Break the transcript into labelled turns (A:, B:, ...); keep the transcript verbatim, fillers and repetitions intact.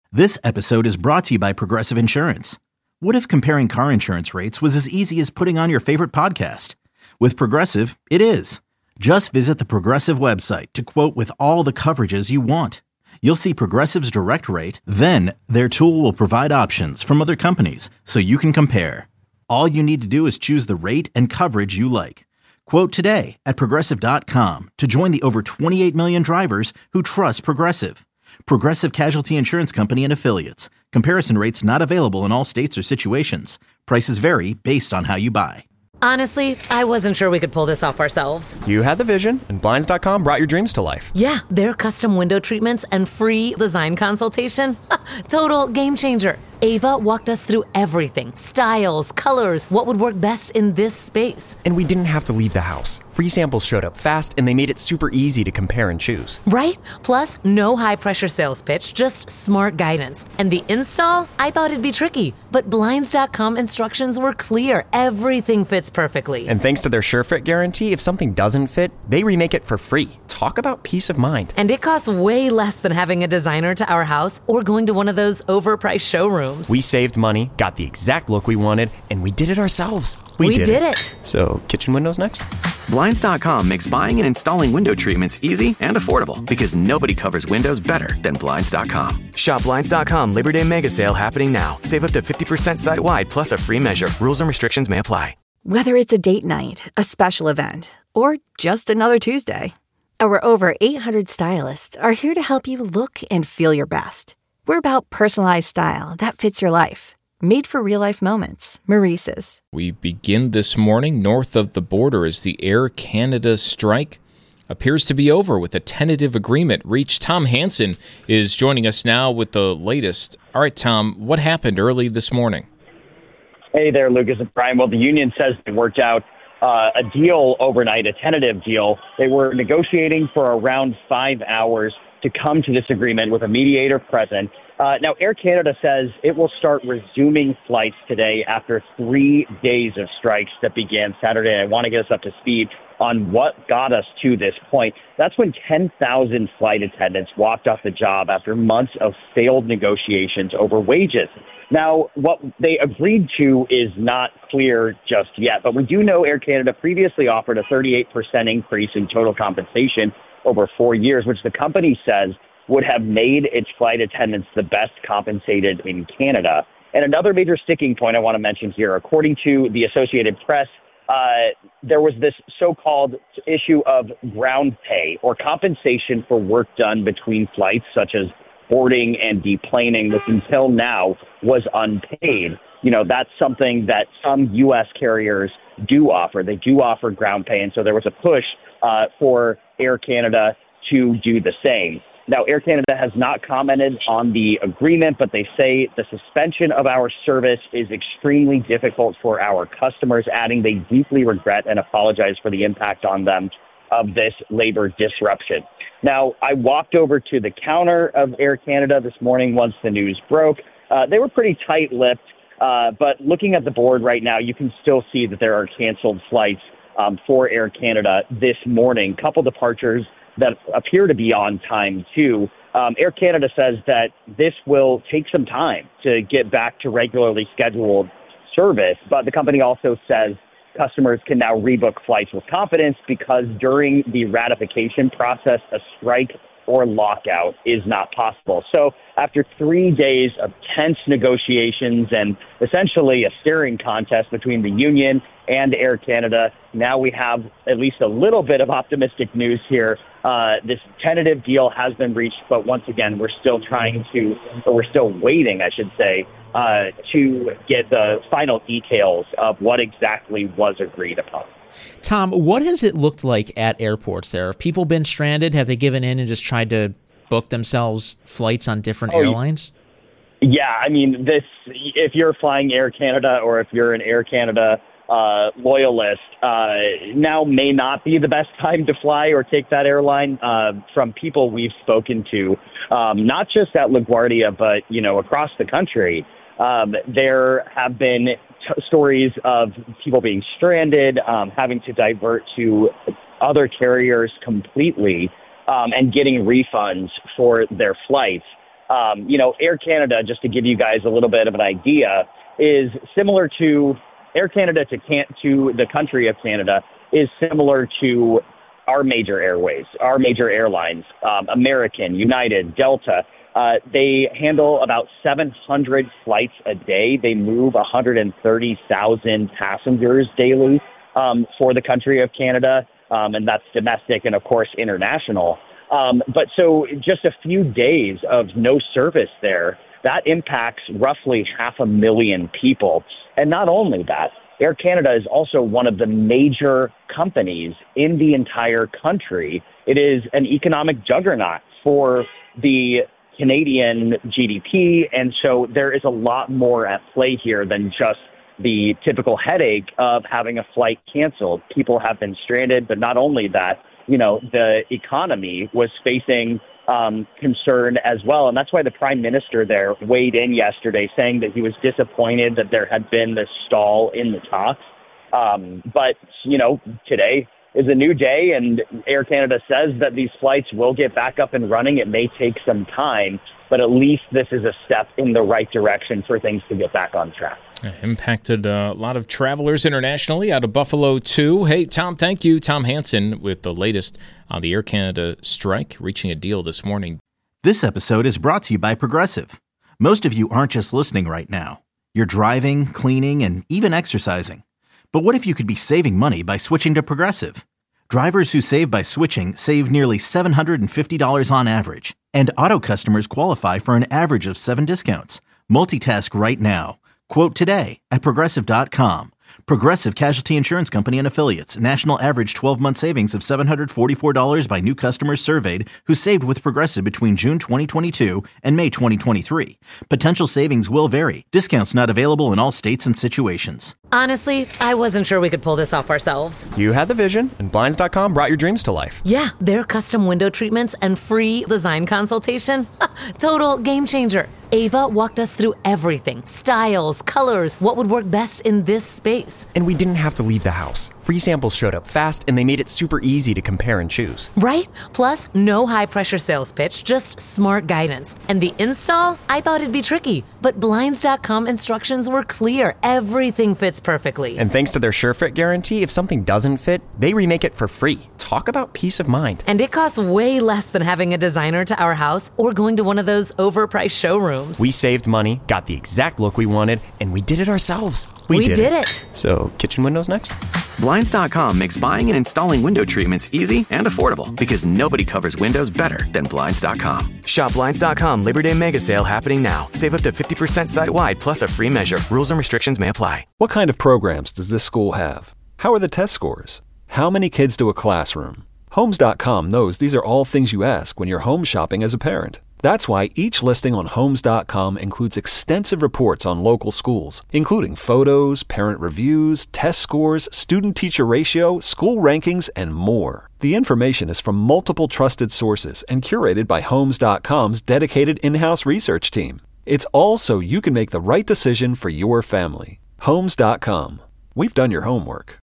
A: This episode is brought to you by Progressive Insurance. What if comparing car insurance rates was as easy as putting on your favorite podcast? With Progressive, it is. Just visit the Progressive website to quote with all the coverages you want. You'll see Progressive's direct rate, then their tool will provide options from other companies so you can compare. All you need to do is choose the rate and coverage you like. Quote today at progressive dot com to join the over twenty-eight million drivers who trust Progressive. Progressive Casualty Insurance Company and Affiliates. Comparison rates not available in all states or situations. Prices vary based on how you buy.
B: Honestly, I wasn't sure we could pull this off ourselves.
C: You had the vision, and Blinds dot com brought your dreams to life.
B: Yeah, their custom window treatments and free design consultation. Total game changer. Ava walked us through everything. Styles, colors, what would work best in this space.
C: And we didn't have to leave the house. Free samples showed up fast, and they made it super easy to compare and choose.
B: Right? Plus, no high-pressure sales pitch, just smart guidance. And the install? I thought it'd be tricky. But Blinds dot com instructions were clear. Everything fits perfectly.
C: And thanks to their SureFit guarantee, if something doesn't fit, they remake it for free. Talk about peace of mind.
B: And it costs way less than having a designer to our house or going to one of those overpriced showrooms.
C: We saved money, got the exact look we wanted, and we did it ourselves.
B: We, we did, did it. it.
C: So, kitchen windows next?
D: Blinds dot com makes buying and installing window treatments easy and affordable because nobody covers windows better than Blinds dot com. Shop Blinds dot com Labor Day Mega Sale happening now. Save up to fifty percent site-wide plus a free measure. Rules and restrictions may apply.
E: Whether it's a date night, a special event, or just another Tuesday, our over eight hundred stylists are here to help you look and feel your best. We're about personalized style that fits your life. Made for real-life moments. Maurice's.
F: We begin this morning north of the border as the Air Canada strike appears to be over with a tentative agreement reached. Tom Hansen is joining us now with the latest. All right, Tom, what happened early this morning?
G: Hey there, Lucas and Brian. Well, the union says it worked out uh, a deal overnight, a tentative deal. They were negotiating for around five hours to come to this agreement with a mediator present. Uh, now, Air Canada says it will start resuming flights today after three days of strikes that began Saturday. I want to get us up to speed on what got us to this point. That's when ten thousand flight attendants walked off the job after months of failed negotiations over wages. Now, what they agreed to is not clear just yet, but we do know Air Canada previously offered a thirty-eight percent increase in total compensation over four years, which the company says would have made its flight attendants the best compensated in Canada. And another major sticking point I want to mention here, according to the Associated Press, uh, there was this so-called issue of ground pay or compensation for work done between flights, such as boarding and deplaning, which until now was unpaid. You know, that's something that some U S carriers do offer. They do offer ground pay, and so there was a push uh, for Air Canada to do the same. Now, Air Canada has not commented on the agreement, but they say the suspension of our service is extremely difficult for our customers, adding they deeply regret and apologize for the impact on them of this labor disruption. Now, I walked over to the counter of Air Canada this morning once the news broke. Uh, they were pretty tight-lipped, uh, but looking at the board right now, you can still see that there are canceled flights um, for Air Canada this morning. Couple departures that appear to be on time, too. Um, Air Canada says that this will take some time to get back to regularly scheduled service, but the company also says customers can now rebook flights with confidence because during the ratification process, a strike or lockout is not possible. So after three days of tense negotiations and essentially a staring contest between the union and Air Canada, now we have at least a little bit of optimistic news here. Uh, this tentative deal has been reached, but once again, we're still trying to, or we're still waiting, I should say, uh, to get the final details of what exactly was agreed upon.
H: Tom, what has it looked like at airports there? Have people been stranded? Have they given in and just tried to book themselves flights on different oh, airlines?
G: Yeah, I mean, this. If you're flying Air Canada or if you're an Air Canada uh, loyalist, uh, now may not be the best time to fly or take that airline. Uh, from people we've spoken to, um, not just at LaGuardia, but you know across the country, um, there have been t- stories of people being stranded, um, having to divert to other carriers completely, um, and getting refunds for their flights. Um, you know, Air Canada, just to give you guys a little bit of an idea, is similar to Air Canada to can to the country of Canada is similar to our major airways, our major airlines, um, American, United, Delta. Uh, they handle about seven hundred flights a day. They move one hundred thirty thousand passengers daily um, for the country of Canada, um, and that's domestic and, of course, international. Um, but so just a few days of no service there, that impacts roughly half a million people. And not only that, Air Canada is also one of the major companies in the entire country. It is an economic juggernaut for the Canadian G D P. And so there is a lot more at play here than just the typical headache of having a flight canceled. People have been stranded, but not only that, you know, the economy was facing um, concern as well. And that's why the prime minister there weighed in yesterday, saying that he was disappointed that there had been this stall in the talks. Um, but, you know, today is a new day, and Air Canada says that these flights will get back up and running. It may take some time, but at least this is a step in the right direction for things to get back on track.
F: Impacted uh, a lot of travelers internationally out of Buffalo, too. Hey, Tom, thank you. Tom Hansen with the latest on the Air Canada strike, reaching a deal this morning.
A: This episode is brought to you by Progressive. Most of you aren't just listening right now. You're driving, cleaning, and even exercising. But what if you could be saving money by switching to Progressive? Drivers who save by switching save nearly seven hundred fifty dollars on average. And auto customers qualify for an average of seven discounts. Multitask right now. Quote today at Progressive dot com. Progressive Casualty Insurance Company and Affiliates. National average twelve-month savings of seven hundred forty-four dollars by new customers surveyed who saved with Progressive between June twenty twenty-two and May twenty twenty-three. Potential savings will vary. Discounts not available in all states and situations.
B: Honestly, I wasn't sure we could pull this off ourselves.
C: You had the vision, and Blinds dot com brought your dreams to life.
B: Yeah, their custom window treatments and free design consultation. Total game changer. Ava walked us through everything. Styles, colors, what would work best in this space.
C: And we didn't have to leave the house. Free samples showed up fast, and they made it super easy to compare and choose.
B: Right? Plus, no high-pressure sales pitch, just smart guidance. And the install? I thought it'd be tricky, but Blinds dot com instructions were clear. Everything fits perfectly.
C: And thanks to their SureFit guarantee, if something doesn't fit, they remake it for free. Talk about peace of mind.
B: And it costs way less than having a designer to our house or going to one of those overpriced showrooms.
C: We saved money, got the exact look we wanted, and we did it ourselves.
B: We, we did, did it. it.
C: So, kitchen windows next?
D: Blinds dot com makes buying and installing window treatments easy and affordable because nobody covers windows better than Blinds dot com. Shop Blinds dot com Labor Day Mega Sale happening now. Save up to fifty percent site-wide plus a free measure. Rules and restrictions may apply.
I: What kind of programs does this school have? How are the test scores? How many kids do a classroom? Homes dot com knows these are all things you ask when you're home shopping as a parent. That's why each listing on Homes dot com includes extensive reports on local schools, including photos, parent reviews, test scores, student-teacher ratio, school rankings, and more. The information is from multiple trusted sources and curated by Homes dot com's dedicated in-house research team. It's all so you can make the right decision for your family. Homes dot com. We've done your homework.